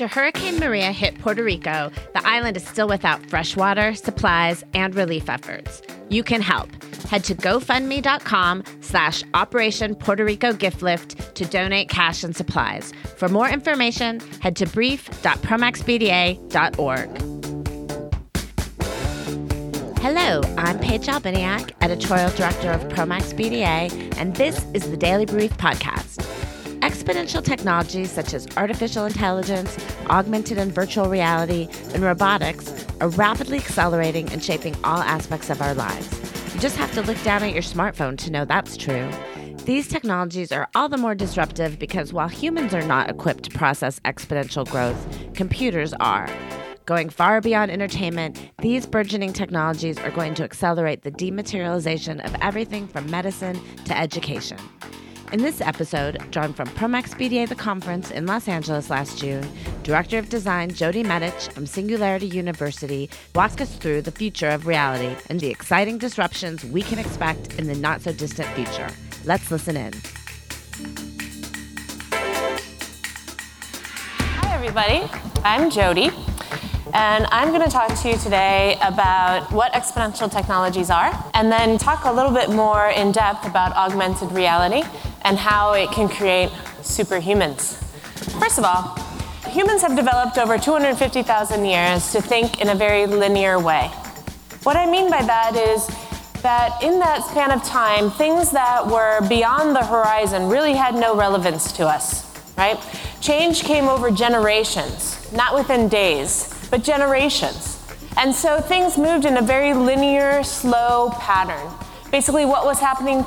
After Hurricane Maria hit Puerto Rico, the island is still without fresh water, supplies, and relief efforts. You can help. Head to GoFundMe.com/Operation Puerto Rico Gift Lift to donate cash and supplies. For more information, head to brief.promaxbda.org. Hello, I'm Paige Albiniak, Editorial Director of Promax BDA, and this is the Daily Brief Podcast. Exponential technologies such as artificial intelligence, augmented and virtual reality, and robotics are rapidly accelerating and shaping all aspects of our lives. You just have to look down at your smartphone to know that's true. These technologies are all the more disruptive because while humans are not equipped to process exponential growth, computers are. Going far beyond entertainment, these burgeoning technologies are going to accelerate the dematerialization of everything from medicine to education. In this episode, drawn from Promax BDA The Conference in Los Angeles last June, Director of Design Jody Medich from Singularity University walks us through the future of reality and the exciting disruptions we can expect in the not-so-distant future. Let's listen in. Hi, everybody. I'm Jody, and I'm going to talk to you today about what exponential technologies are, and then talk a little bit more in depth about augmented reality and how it can create superhumans. First of all, humans have developed over 250,000 years to think in a very linear way. What I mean by that is that in that span of time, things that were beyond the horizon really had no relevance to us, right? Change came over generations, not within days, but generations. And so things moved in a very linear, slow pattern. Basically, what was happening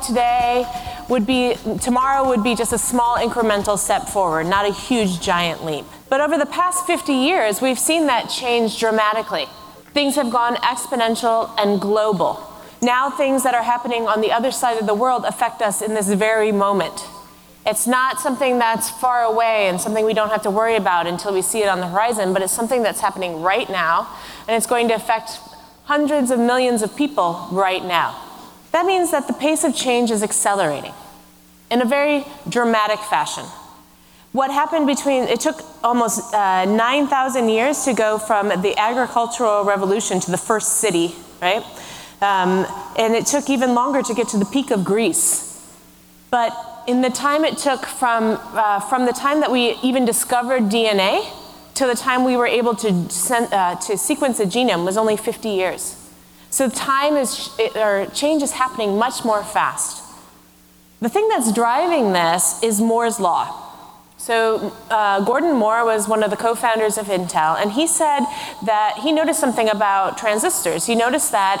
tomorrow would be just a small incremental step forward, not a huge giant leap. But over the past 50 years, we've seen that change dramatically. Things have gone exponential and global. Now things that are happening on the other side of the world affect us in this very moment. It's not something that's far away and something we don't have to worry about until we see it on the horizon, but it's something that's happening right now, and it's going to affect hundreds of millions of people right now. That means that the pace of change is accelerating in a very dramatic fashion. What happened it took almost 9,000 years to go from the agricultural revolution to the first city, right? And it took even longer to get to the peak of Greece. But in the time it took from the time that we even discovered DNA to the time we were able to sequence a genome was only 50 years. So change is happening much more fast. The thing that's driving this is Moore's Law. So Gordon Moore was one of the co-founders of Intel, and he said that he noticed something about transistors. He noticed that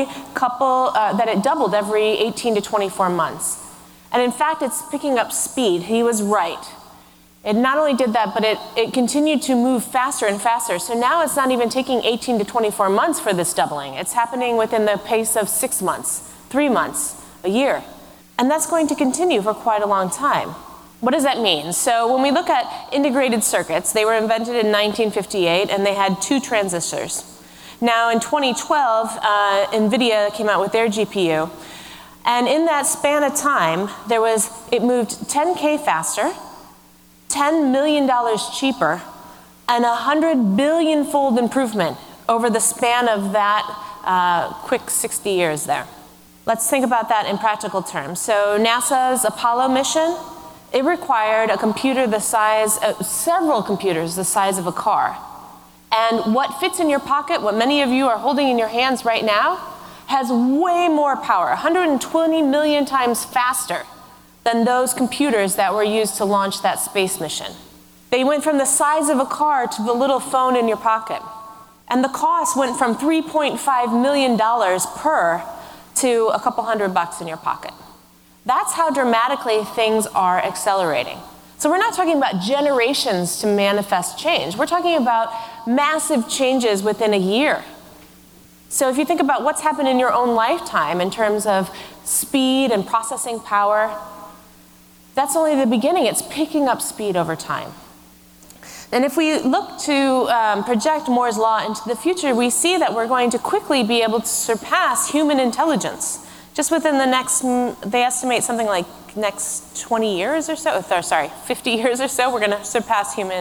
that it doubled every 18 to 24 months. And in fact, it's picking up speed. He was right. It not only did that, but it continued to move faster and faster. So now it's not even taking 18 to 24 months for this doubling. It's happening within the pace of 6 months, 3 months, a year. And that's going to continue for quite a long time. What does that mean? So when we look at integrated circuits, they were invented in 1958, and they had 2 transistors. Now in 2012, NVIDIA came out with their GPU. And in that span of time, it moved 10K faster, $10 million cheaper, and 100 billion-fold improvement over the span of that quick 60 years there. Let's think about that in practical terms. So NASA's Apollo mission, it required several computers the size of a car. And what fits in your pocket, what many of you are holding in your hands right now, has way more power, 120 million times faster than those computers that were used to launch that space mission. They went from the size of a car to the little phone in your pocket. And the cost went from $3.5 million per to a couple $100 in your pocket. That's how dramatically things are accelerating. So we're not talking about generations to manifest change. We're talking about massive changes within a year. So if you think about what's happened in your own lifetime in terms of speed and processing power, that's only the beginning. It's picking up speed over time. And if we look to project Moore's Law into the future, we see that we're going to quickly be able to surpass human intelligence. Just within the next, they estimate something like next 20 years or so, 50 years or so, we're going to surpass human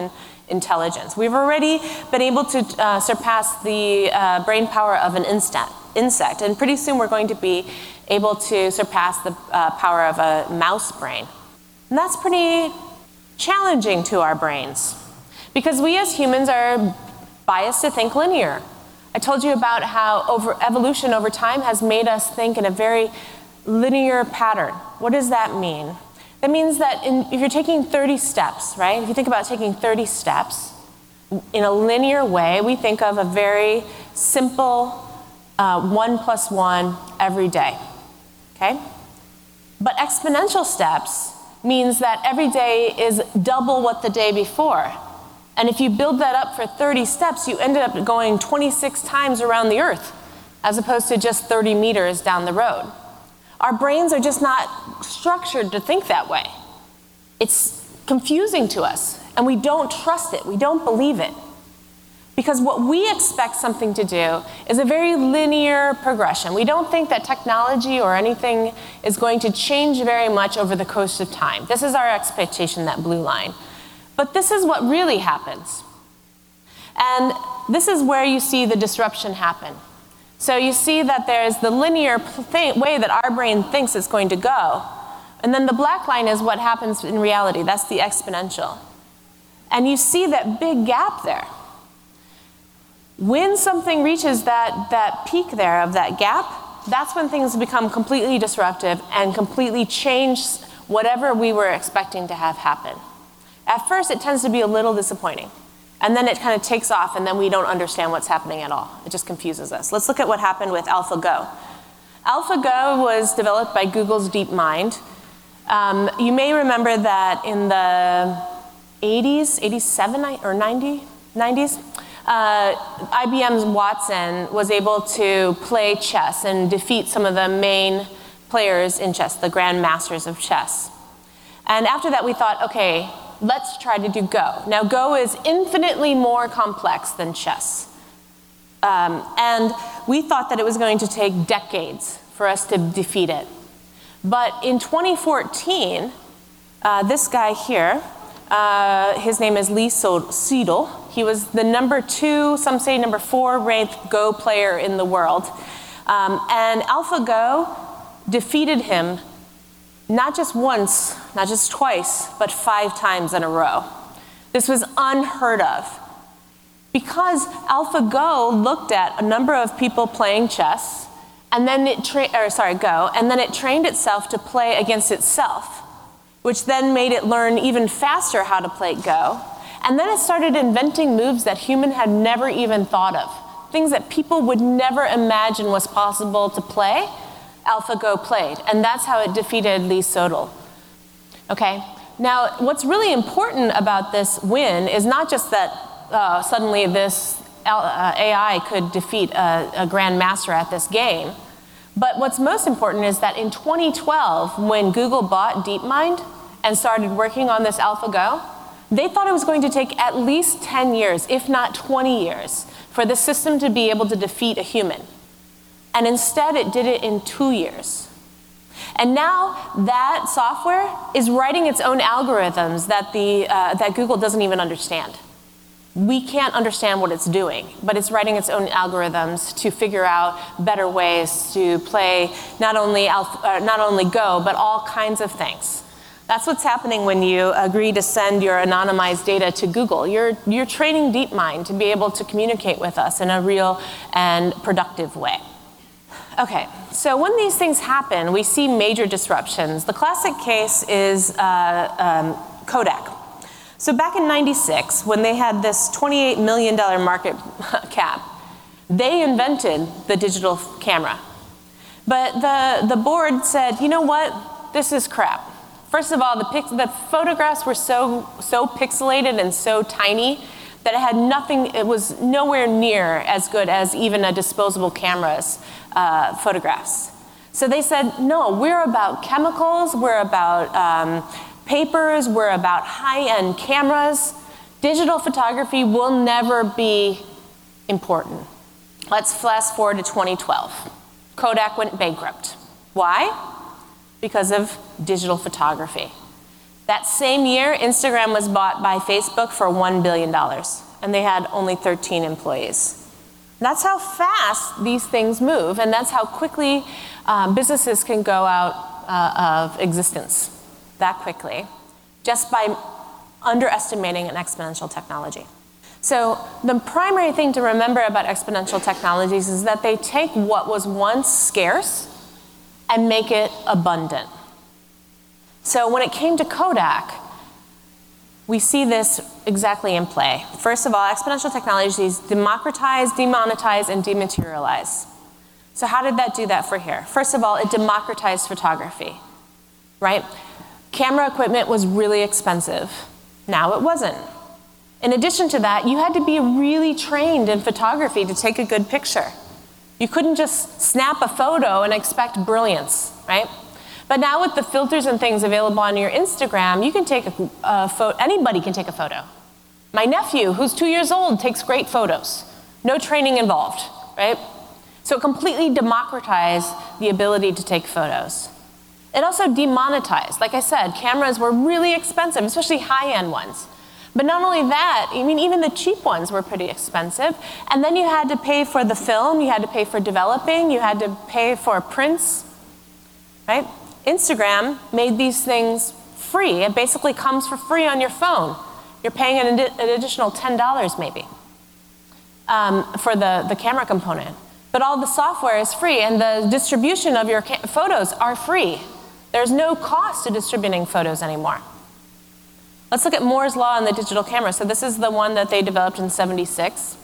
intelligence. We've already been able to surpass the brain power of an insect, and pretty soon we're going to be able to surpass the power of a mouse brain. And that's pretty challenging to our brains, because we as humans are biased to think linear. I told you about how evolution over time has made us think in a very linear pattern. What does that mean? That means that if you're taking 30 steps, right? If you think about taking 30 steps in a linear way, we think of a very simple 1 + 1 every day, okay? But exponential steps means that every day is double what the day before. And if you build that up for 30 steps, you ended up going 26 times around the earth, as opposed to just 30 meters down the road. Our brains are just not structured to think that way. It's confusing to us, and we don't trust it, we don't believe it. Because what we expect something to do is a very linear progression. We don't think that technology or anything is going to change very much over the course of time. This is our expectation, that blue line. But this is what really happens. And this is where you see the disruption happen. So you see that there's the linear way that our brain thinks it's going to go. And then the black line is what happens in reality. That's the exponential. And you see that big gap there. When something reaches that peak there of that gap, that's when things become completely disruptive and completely change whatever we were expecting to have happen. At first, it tends to be a little disappointing. And then it kind of takes off, and then we don't understand what's happening at all. It just confuses us. Let's look at what happened with AlphaGo. AlphaGo was developed by Google's DeepMind. You may remember that in the 80s, 87 or 90s, IBM's Watson was able to play chess and defeat some of the main players in chess, the grandmasters of chess. And after that, we thought, okay, let's try to do Go. Now, Go is infinitely more complex than chess. And we thought that it was going to take decades for us to defeat it. But in 2014, this guy here, his name is Lee Sedol. He was the number 2, some say number 4 ranked Go player in the world. And AlphaGo defeated him not just once, not just twice, but 5 times in a row. This was unheard of. Because AlphaGo looked at a number of people playing chess, and then Go, and then it trained itself to play against itself, which then made it learn even faster how to play Go. And then it started inventing moves that humans had never even thought of. Things that people would never imagine was possible to play, AlphaGo played. And that's how it defeated Lee Sedol. Okay? Now, what's really important about this win is not just that suddenly this AI could defeat a grandmaster at this game, but what's most important is that in 2012, when Google bought DeepMind and started working on this AlphaGo, they thought it was going to take at least 10 years, if not 20 years, for the system to be able to defeat a human. And instead, it did it in 2 years. And now that software is writing its own algorithms that Google doesn't even understand. We can't understand what it's doing, but it's writing its own algorithms to figure out better ways to play not only Go, but all kinds of things. That's what's happening when you agree to send your anonymized data to Google. You're training DeepMind to be able to communicate with us in a real and productive way. Okay, so when these things happen, we see major disruptions. The classic case is Kodak. So back in '96, when they had this $28 million market cap, they invented the digital camera. But the board said, you know what, this is crap. First of all, the photographs were so pixelated and so tiny that it was nowhere near as good as even a disposable camera's photographs. So they said, no, we're about chemicals, we're about papers, we're about high-end cameras. Digital photography will never be important. Let's fast forward to 2012. Kodak went bankrupt. Why? Because of digital photography. That same year, Instagram was bought by Facebook for $1 billion, and they had only 13 employees. That's how fast these things move, and that's how quickly businesses can go out of existence that quickly, just by underestimating an exponential technology. So the primary thing to remember about exponential technologies is that they take what was once scarce and make it abundant. So when it came to Kodak, we see this exactly in play. First of all, exponential technologies democratize, demonetize, and dematerialize. So how did that do that for here? First of all, it democratized photography, right? Camera equipment was really expensive. Now it wasn't. In addition to that, you had to be really trained in photography to take a good picture. You couldn't just snap a photo and expect brilliance, right? But now with the filters and things available on your Instagram, you can take a photo. Anybody can take a photo. My nephew, who's 2 years old, takes great photos. No training involved, right? So it completely democratized the ability to take photos. It also demonetized. Like I said, cameras were really expensive, especially high-end ones. But not only that, I mean, even the cheap ones were pretty expensive. And then you had to pay for the film, you had to pay for developing, you had to pay for prints, right? Instagram made these things free. It basically comes for free on your phone. You're paying an additional $10 maybe for the camera component. But all the software is free, and the distribution of your photos are free. There's no cost to distributing photos anymore. Let's look at Moore's Law in the digital camera. So this is the one that they developed in '76.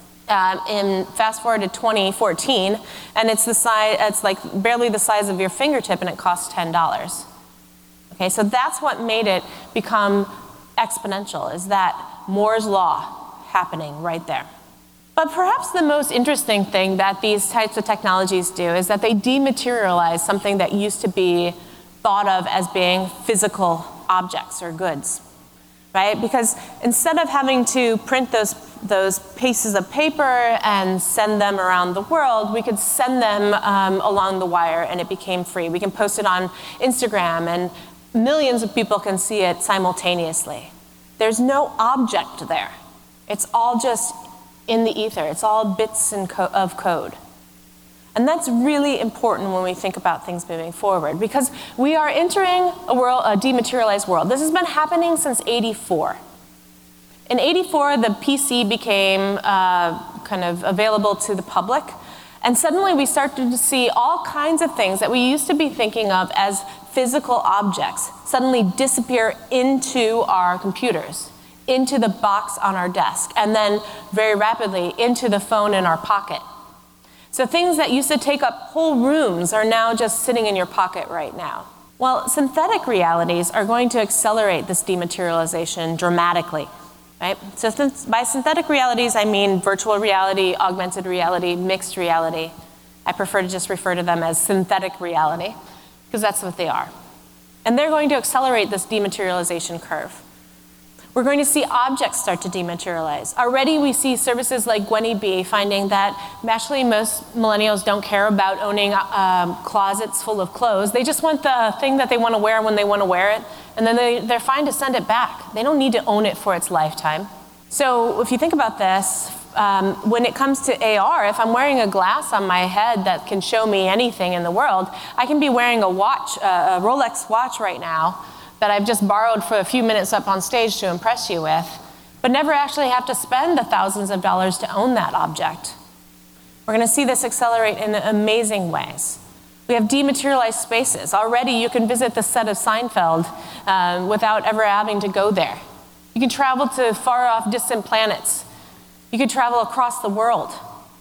Fast forward to 2014, and it's the size. It's like barely the size of your fingertip, and it costs $10. Okay, so that's what made it become exponential. Is that Moore's Law happening right there? But perhaps the most interesting thing that these types of technologies do is that they dematerialize something that used to be thought of as being physical objects or goods, right? Because instead of having to print those pieces of paper and send them around the world, we could send them along the wire, and it became free. We can post it on Instagram, and millions of people can see it simultaneously. There's no object there. It's all just in the ether. It's all bits of code. And that's really important when we think about things moving forward, because we are entering a dematerialized world. This has been happening since '84. In '84, the PC became kind of available to the public, and suddenly we started to see all kinds of things that we used to be thinking of as physical objects suddenly disappear into our computers, into the box on our desk, and then very rapidly into the phone in our pocket. So things that used to take up whole rooms are now just sitting in your pocket right now. Well, synthetic realities are going to accelerate this dematerialization dramatically, right? So by synthetic realities, I mean virtual reality, augmented reality, mixed reality. I prefer to just refer to them as synthetic reality, because that's what they are. And they're going to accelerate this dematerialization curve. We're going to see objects start to dematerialize. Already we see services like Gwenny finding that actually most millennials don't care about owning closets full of clothes. They just want the thing that they want to wear when they want to wear it, and then they're fine to send it back. They don't need to own it for its lifetime. So if you think about this, when it comes to AR, if I'm wearing a glass on my head that can show me anything in the world, I can be wearing a watch, a Rolex watch right now, that I've just borrowed for a few minutes up on stage to impress you with, but never actually have to spend the thousands of dollars to own that object. We're going to see this accelerate in amazing ways. We have dematerialized spaces. Already you can visit the set of Seinfeld without ever having to go there. You can travel to far off distant planets. You can travel across the world.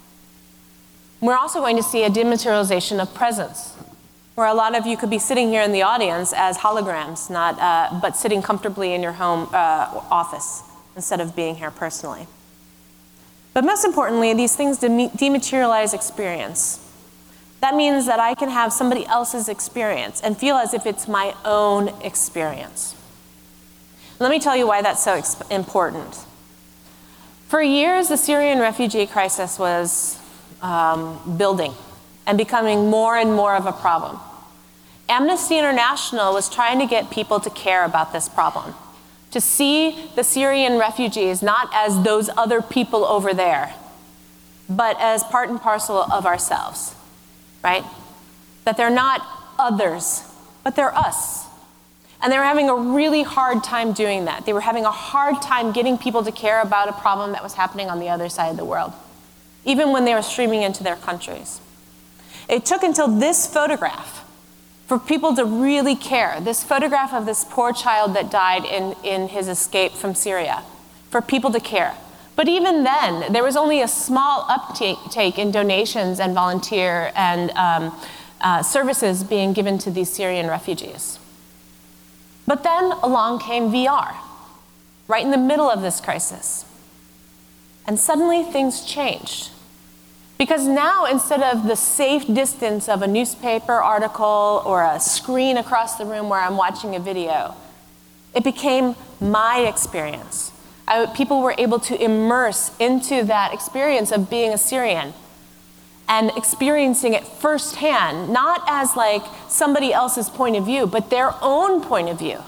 We're also going to see a dematerialization of presence, where a lot of you could be sitting here in the audience as holograms, but sitting comfortably in your home office instead of being here personally. But most importantly, these things dematerialize experience. That means that I can have somebody else's experience and feel as if it's my own experience. Let me tell you why that's so important. For years, the Syrian refugee crisis was building and becoming more and more of a problem. Amnesty International was trying to get people to care about this problem, to see the Syrian refugees not as those other people over there, but as part and parcel of ourselves, right? That they're not others, but they're us. And they were having a really hard time doing that. They were having a hard time getting people to care about a problem that was happening on the other side of the world, even when they were streaming into their countries. It took until this photograph for people to really care, this photograph of this poor child that died in his escape from Syria, for people to care. But even then, there was only a small uptake in donations and volunteer and services being given to these Syrian refugees. But then along came VR, right in the middle of this crisis. And suddenly things changed. Because now, instead of the safe distance of a newspaper article or a screen across the room where I'm watching a video, it became my experience. People were able to immerse into that experience of being a Syrian and experiencing it firsthand, not as like somebody else's point of view, but their own point of view.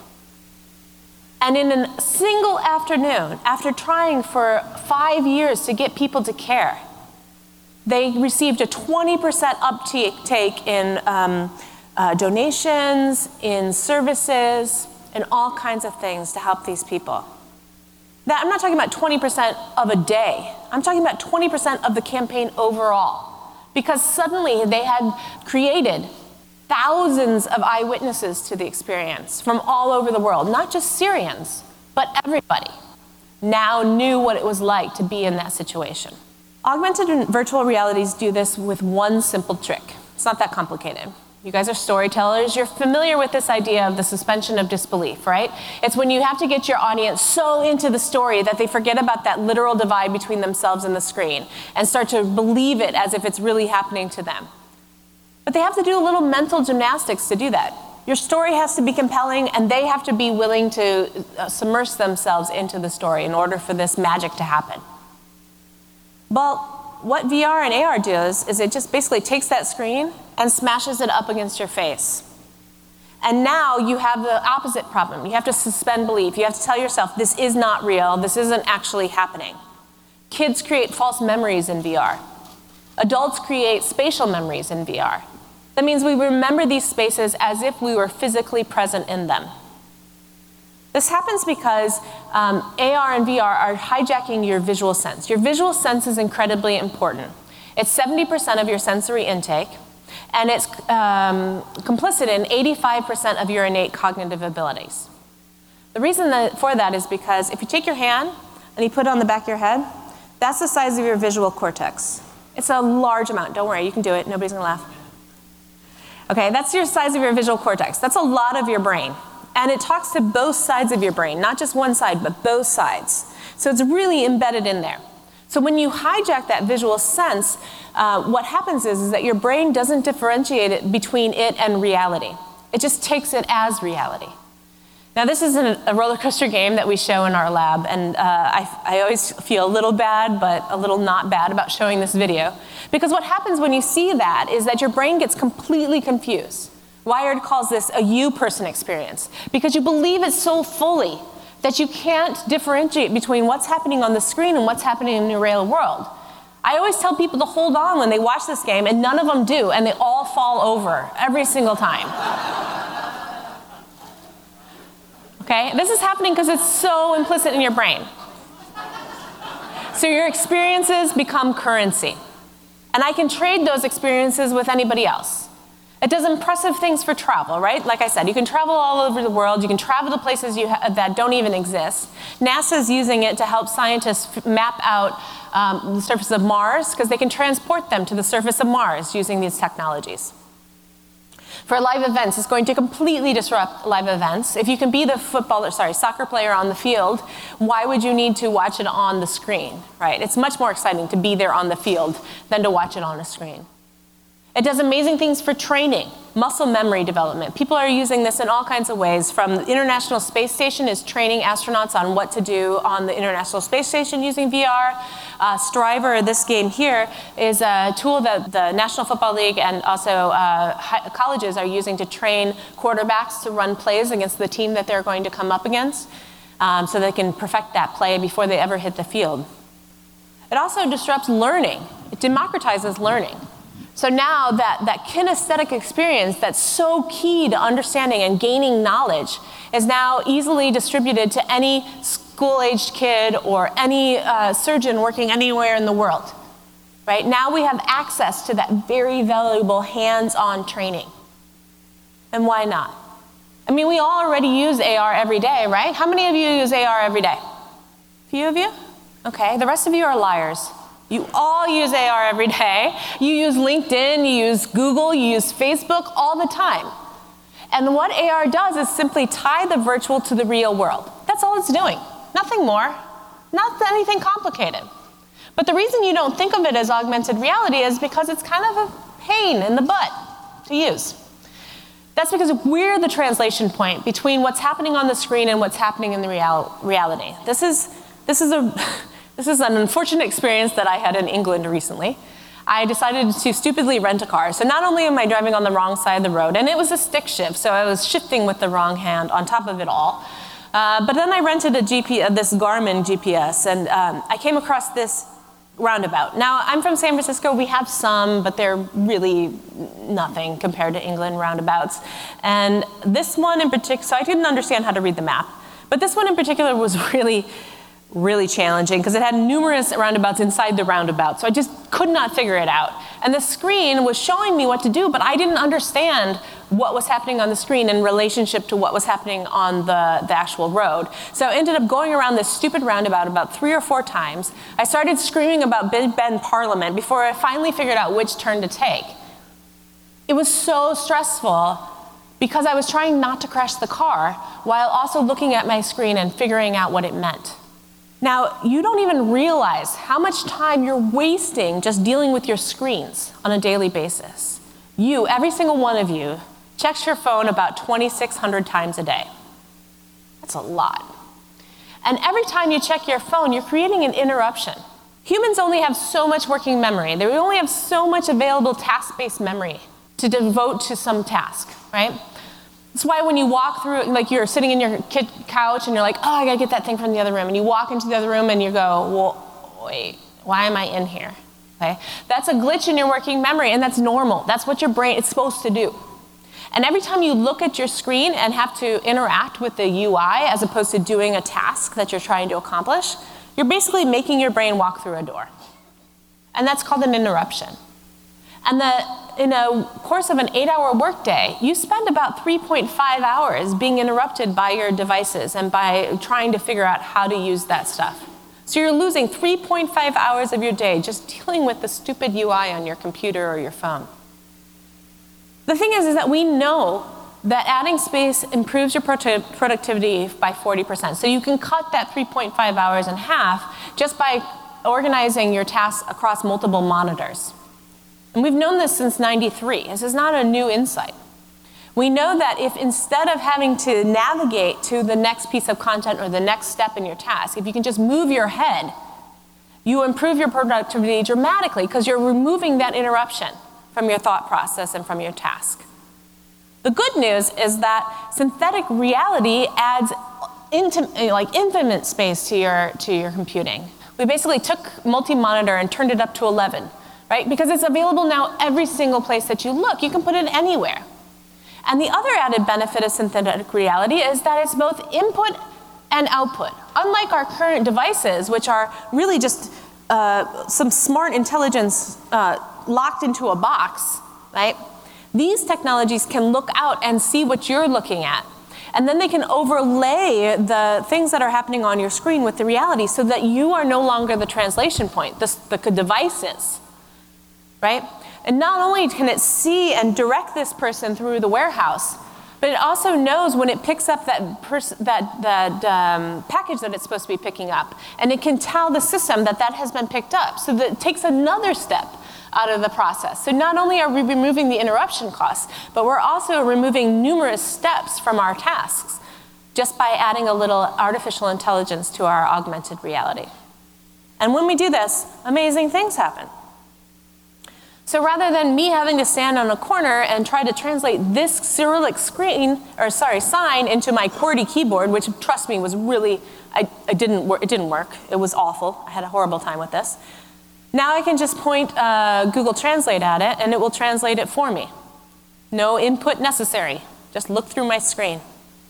And in a single afternoon, after trying for 5 years to get people to care, they received a 20% uptake in donations, in services, and all kinds of things to help these people. Now, I'm not talking about 20% of a day. I'm talking about 20% of the campaign overall. Because suddenly they had created thousands of eyewitnesses to the experience from all over the world, not just Syrians, but everybody now knew what it was like to be in that situation. Augmented and virtual realities do this with one simple trick. It's not that complicated. You guys are storytellers. You're familiar with this idea of the suspension of disbelief, right? It's when you have to get your audience so into the story that they forget about that literal divide between themselves and the screen and start to believe it as if it's really happening to them. But they have to do a little mental gymnastics to do that. Your story has to be compelling, and they have to be willing to submerge themselves into the story in order for this magic to happen. Well, what VR and AR does is it just basically takes that screen and smashes it up against your face. And now you have the opposite problem. You have to suspend belief. You have to tell yourself, this is not real. This isn't actually happening. Kids create false memories in VR. Adults create spatial memories in VR. That means we remember these spaces as if we were physically present in them. This happens because AR and VR are hijacking your visual sense. Your visual sense is incredibly important. It's 70% of your sensory intake, and it's complicit in 85% of your innate cognitive abilities. The reason for that is because if you take your hand and you put it on the back of your head, that's the size of your visual cortex. It's a large amount. Don't worry, you can do it. Nobody's gonna laugh. Okay, that's your size of your visual cortex. That's a lot of your brain. And it talks to both sides of your brain, not just one side, but both sides. So it's really embedded in there. So when you hijack that visual sense, what happens is that your brain doesn't differentiate it between it and reality. It just takes it as reality. Now, this is a roller coaster game that we show in our lab, and I always feel a little bad, but a little not bad about showing this video. Because what happens when you see that is that your brain gets completely confused. Wired calls this a you-person experience, because you believe it so fully that you can't differentiate between what's happening on the screen and what's happening in the real world. I always tell people to hold on when they watch this game, and none of them do, and they all fall over every single time. Okay? This is happening because it's so implicit in your brain. So your experiences become currency. And I can trade those experiences with anybody else. It does impressive things for travel, right? Like I said, you can travel all over the world. You can travel to places that don't even exist. NASA's using it to help scientists map out the surface of Mars, because they can transport them to the surface of Mars using these technologies. For live events, it's going to completely disrupt live events. If you can be the soccer player on the field, why would you need to watch it on the screen, right? It's much more exciting to be there on the field than to watch it on a screen. It does amazing things for training, muscle memory development. People are using this in all kinds of ways. From the International Space Station is training astronauts on what to do on the International Space Station using VR. Striver, this game here, is a tool that the National Football League and also colleges are using to train quarterbacks to run plays against the team that they're going to come up against, so they can perfect that play before they ever hit the field. It also disrupts learning. It democratizes learning. So now that kinesthetic experience that's so key to understanding and gaining knowledge is now easily distributed to any school-aged kid or any surgeon working anywhere in the world. Right? Now we have access to that very valuable hands-on training. And why not? I mean, we all already use AR every day, right? How many of you use AR every day? A few of you? Okay, the rest of you are liars. You all use AR every day. You use LinkedIn, you use Google, you use Facebook all the time. And what AR does is simply tie the virtual to the real world. That's all it's doing. Nothing more. Not anything complicated. But the reason you don't think of it as augmented reality is because it's kind of a pain in the butt to use. That's because we're the translation point between what's happening on the screen and what's happening in the reality. This is an unfortunate experience that I had in England recently. I decided to stupidly rent a car. So not only am I driving on the wrong side of the road, and it was a stick shift, so I was shifting with the wrong hand on top of it all. But then I rented this Garmin GPS, and I came across this roundabout. Now, I'm from San Francisco. We have some, but they're really nothing compared to England roundabouts. And this one in particular, so I didn't understand how to read the map, but this one in particular was really challenging because it had numerous roundabouts inside the roundabout, so I just could not figure it out. And the screen was showing me what to do, but I didn't understand what was happening on the screen in relationship to what was happening on the actual road. So I ended up going around this stupid roundabout about 3 or 4 times. I started screaming about Big Ben Parliament before I finally figured out which turn to take. It was so stressful because I was trying not to crash the car while also looking at my screen and figuring out what it meant. Now, you don't even realize how much time you're wasting just dealing with your screens on a daily basis. You, every single one of you, checks your phone about 2,600 times a day. That's a lot. And every time you check your phone, you're creating an interruption. Humans only have so much working memory. They only have so much available task-based memory to devote to some task, right? That's why when you walk through, like you're sitting in your couch and you're like, oh, I gotta get that thing from the other room. And you walk into the other room and you go, well, wait, why am I in here? Okay? That's a glitch in your working memory, and that's normal. That's what your brain is supposed to do. And every time you look at your screen and have to interact with the UI as opposed to doing a task that you're trying to accomplish, you're basically making your brain walk through a door. And that's called an interruption. And in a course of an 8-hour workday, you spend about 3.5 hours being interrupted by your devices and by trying to figure out how to use that stuff. So you're losing 3.5 hours of your day just dealing with the stupid UI on your computer or your phone. The thing is that we know that adding space improves your productivity by 40%. So you can cut that 3.5 hours in half just by organizing your tasks across multiple monitors. And we've known this since '93. This is not a new insight. We know that if instead of having to navigate to the next piece of content or the next step in your task, if you can just move your head, you improve your productivity dramatically because you're removing that interruption from your thought process and from your task. The good news is that synthetic reality adds infinite space to your computing. We basically took multi-monitor and turned it up to 11. Right? Because it's available now every single place that you look. You can put it anywhere. And the other added benefit of synthetic reality is that it's both input and output. Unlike our current devices, which are really just some smart intelligence locked into a box, right? These technologies can look out and see what you're looking at. And then they can overlay the things that are happening on your screen with the reality so that you are no longer the translation point, the device is. Right? And not only can it see and direct this person through the warehouse, but it also knows when it picks up that package that it's supposed to be picking up. And it can tell the system that has been picked up. So that it takes another step out of the process. So not only are we removing the interruption costs, but we're also removing numerous steps from our tasks just by adding a little artificial intelligence to our augmented reality. And when we do this, amazing things happen. So rather than me having to stand on a corner and try to translate this Cyrillic sign into my QWERTY keyboard, which, trust me, was really, it didn't work. It was awful. I had a horrible time with this. Now I can just point Google Translate at it, and it will translate it for me. No input necessary. Just look through my screen.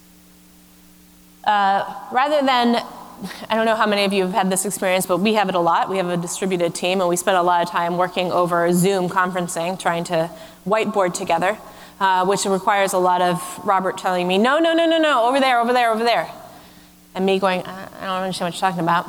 Rather than, I don't know how many of you have had this experience, but we have it a lot. We have a distributed team, and we spend a lot of time working over Zoom conferencing, trying to whiteboard together, which requires a lot of Robert telling me, no, over there. And me going, I don't understand what you're talking about.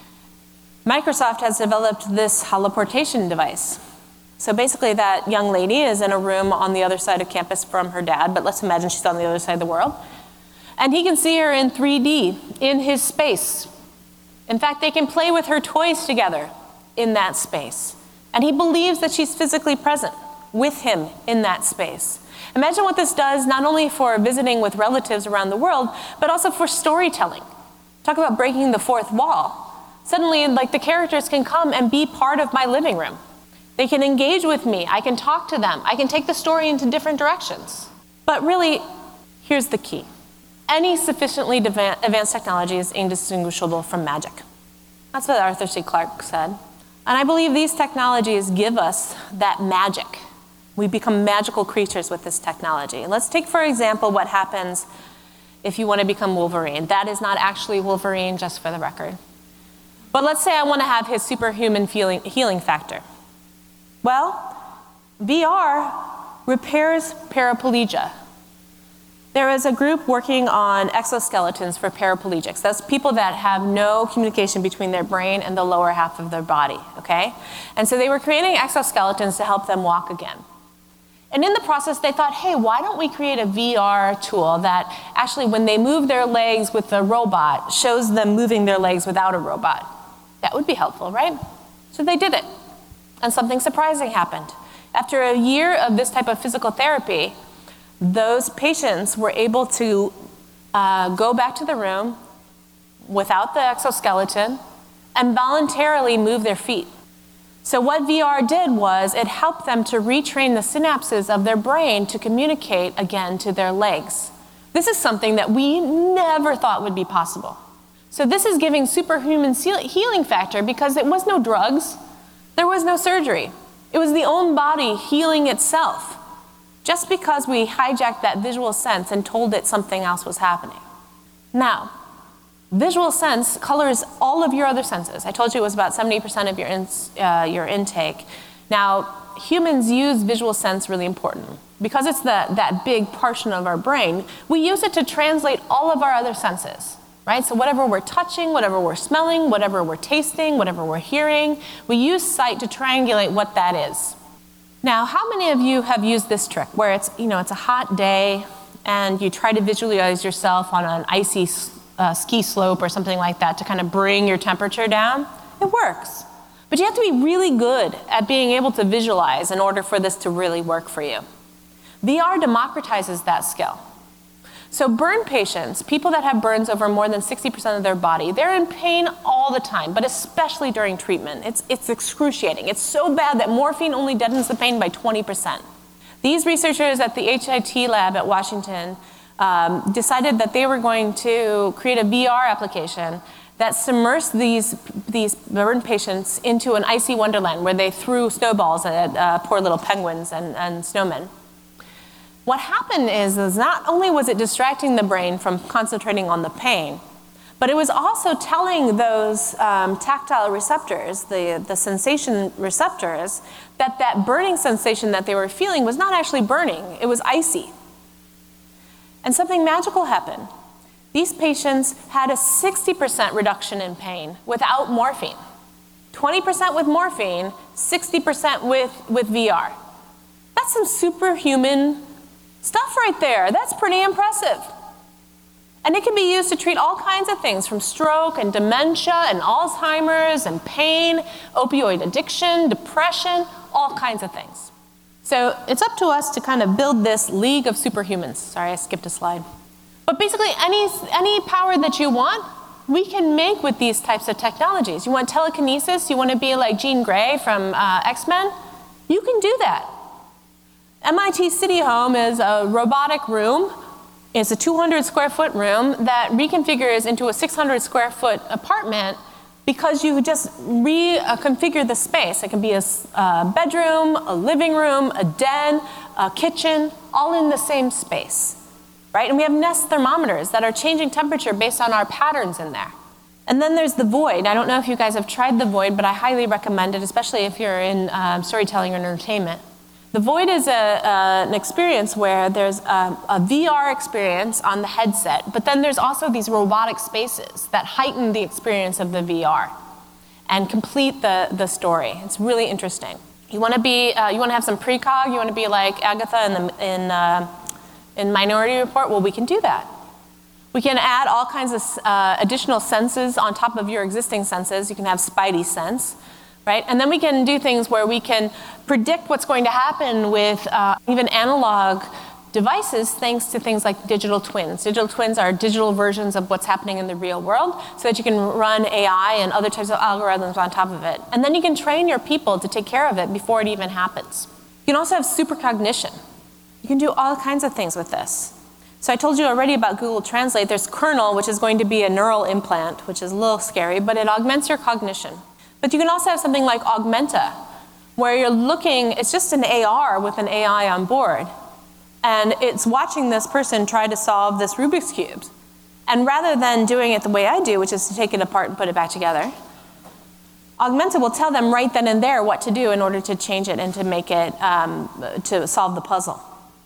Microsoft has developed this holoportation device. So basically that young lady is in a room on the other side of campus from her dad, but let's imagine she's on the other side of the world. And he can see her in 3D, in his space. In fact, they can play with her toys together in that space. And he believes that she's physically present with him in that space. Imagine what this does not only for visiting with relatives around the world, but also for storytelling. Talk about breaking the fourth wall. Suddenly, the characters can come and be part of my living room. They can engage with me. I can talk to them. I can take the story into different directions. But really, here's the key. Any sufficiently advanced technology is indistinguishable from magic. That's what Arthur C. Clarke said. And I believe these technologies give us that magic. We become magical creatures with this technology. And let's take, for example, what happens if you want to become Wolverine. That is not actually Wolverine, just for the record. But let's say I want to have his superhuman healing factor. Well, VR repairs paraplegia. There is a group working on exoskeletons for paraplegics. That's people that have no communication between their brain and the lower half of their body, okay? And so they were creating exoskeletons to help them walk again. And in the process, they thought, hey, why don't we create a VR tool that actually, when they move their legs with the robot, shows them moving their legs without a robot? That would be helpful, right? So they did it. And something surprising happened. After a year of this type of physical therapy, those patients were able to go back to the room without the exoskeleton and voluntarily move their feet. So what VR did was it helped them to retrain the synapses of their brain to communicate again to their legs. This is something that we never thought would be possible. So this is giving superhuman healing factor because it was no drugs, there was no surgery. It was the own body healing itself, just because we hijacked that visual sense and told it something else was happening. Now, visual sense colors all of your other senses. I told you it was about 70% of your intake. Now, humans use visual sense really important. Because it's that big portion of our brain, we use it to translate all of our other senses, right? So whatever we're touching, whatever we're smelling, whatever we're tasting, whatever we're hearing, we use sight to triangulate what that is. Now, how many of you have used this trick where it's a hot day and you try to visualize yourself on an icy ski slope or something like that to kind of bring your temperature down? It works. But you have to be really good at being able to visualize in order for this to really work for you. VR democratizes that skill. So burn patients, people that have burns over more than 60% of their body, they're in pain all the time, but especially during treatment. It's excruciating. It's so bad that morphine only deadens the pain by 20%. These researchers at the HIT lab at Washington decided that they were going to create a VR application that submersed these burn patients into an icy wonderland where they threw snowballs at poor little penguins and snowmen. What happened is not only was it distracting the brain from concentrating on the pain, but it was also telling those tactile receptors, the sensation receptors, that burning sensation that they were feeling was not actually burning, it was icy. And something magical happened. These patients had a 60% reduction in pain without morphine. 20% with morphine, 60% with VR. That's some superhuman stuff right there. That's pretty impressive. And it can be used to treat all kinds of things, from stroke and dementia and Alzheimer's and pain, opioid addiction, depression, all kinds of things. So it's up to us to kind of build this league of superhumans. Sorry, I skipped a slide. But basically, any power that you want, we can make with these types of technologies. You want telekinesis? You want to be like Jean Grey from X-Men? You can do that. MIT City Home is a robotic room. It's a 200 square foot room that reconfigures into a 600 square foot apartment because you just reconfigure the space. It can be a bedroom, a living room, a den, a kitchen, all in the same space, right? And we have Nest thermometers that are changing temperature based on our patterns in there. And then there's the Void. I don't know if you guys have tried the Void, but I highly recommend it, especially if you're in storytelling or entertainment. The Void is an experience where there's a VR experience on the headset, but then there's also these robotic spaces that heighten the experience of the VR and complete the story. It's really interesting. You want to have some precog. You want to be like Agatha in Minority Report. Well, we can do that. We can add all kinds of additional senses on top of your existing senses. You can have Spidey sense. Right? And then we can do things where we can predict what's going to happen with even analog devices thanks to things like digital twins. Digital twins are digital versions of what's happening in the real world so that you can run AI and other types of algorithms on top of it. And then you can train your people to take care of it before it even happens. You can also have supercognition. You can do all kinds of things with this. So I told you already about Google Translate. There's Kernel, which is going to be a neural implant, which is a little scary, but it augments your cognition. But you can also have something like Augmenta, where you're looking, it's just an AR with an AI on board. And it's watching this person try to solve this Rubik's Cube. And rather than doing it the way I do, which is to take it apart and put it back together, Augmenta will tell them right then and there what to do in order to change it and to make it, to solve the puzzle.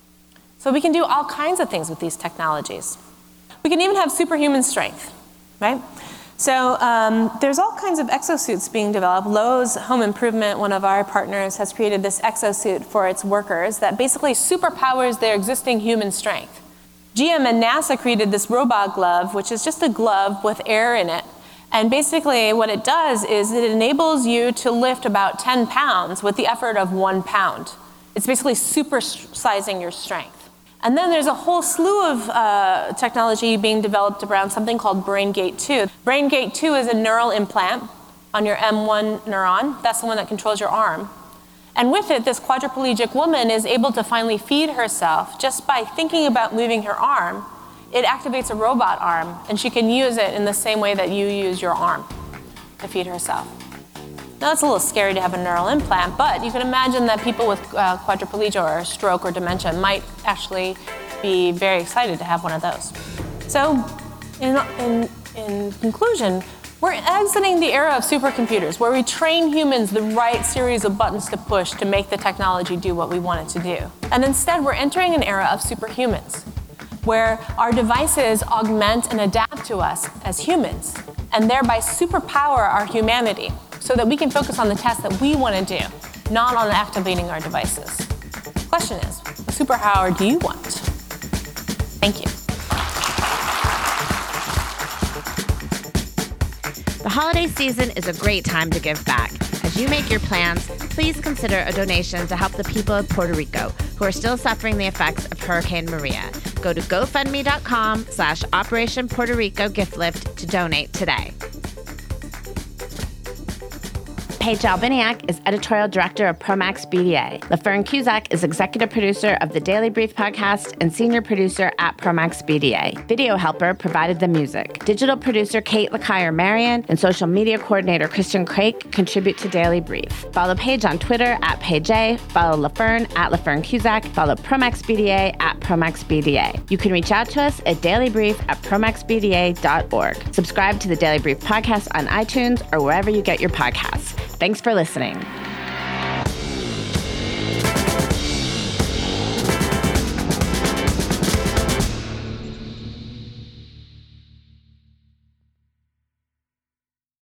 So we can do all kinds of things with these technologies. We can even have superhuman strength, right? So there's all kinds of exosuits being developed. Lowe's Home Improvement, one of our partners, has created this exosuit for its workers that basically superpowers their existing human strength. GM and NASA created this robot glove, which is just a glove with air in it. And basically what it does is it enables you to lift about 10 pounds with the effort of 1 pound. It's basically supersizing your strength. And then there's a whole slew of technology being developed around something called BrainGate 2. BrainGate 2 is a neural implant on your M1 neuron. That's the one that controls your arm. And with it, this quadriplegic woman is able to finally feed herself just by thinking about moving her arm. It activates a robot arm, and she can use it in the same way that you use your arm to feed herself. Now, it's a little scary to have a neural implant, but you can imagine that people with quadriplegia or stroke or dementia might actually be very excited to have one of those. So, in conclusion, we're exiting the era of supercomputers, where we train humans the right series of buttons to push to make the technology do what we want it to do. And instead, we're entering an era of superhumans, where our devices augment and adapt to us as humans, and thereby superpower our humanity, so that we can focus on the tasks that we want to do, not on activating our devices. The question is, what superpower do you want? Thank you. The holiday season is a great time to give back. As you make your plans, please consider a donation to help the people of Puerto Rico who are still suffering the effects of Hurricane Maria. Go to GoFundMe.com/Operation Puerto Rico Gift Lift to donate today. Paige Albiniak is editorial director of Promax BDA. LaFern Cusack is executive producer of the Daily Brief podcast and senior producer at Promax BDA. Video helper provided the music. Digital producer Kate LaKire-Marion and social media coordinator Christian Craik contribute to Daily Brief. Follow Paige on Twitter at Paige. Follow LaFern at LaFern Cusack. Follow Promax BDA at Promax BDA. You can reach out to us at dailybrief@promaxbda.org. Subscribe to the Daily Brief podcast on iTunes or wherever you get your podcasts. Thanks for listening.